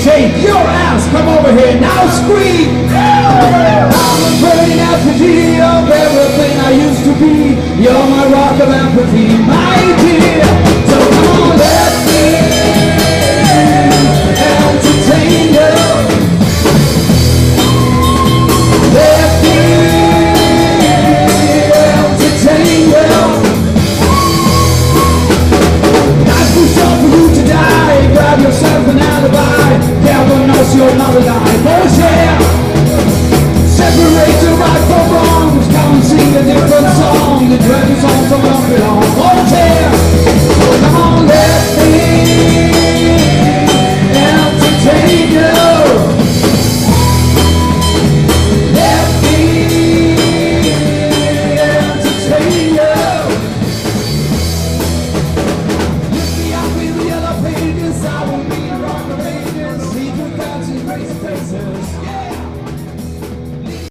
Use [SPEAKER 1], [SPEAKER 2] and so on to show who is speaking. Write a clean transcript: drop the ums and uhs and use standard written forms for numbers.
[SPEAKER 1] shake your ass, come over here, now scream. I'm a burning effigy of everything I used to be. You're my rock of empathy, my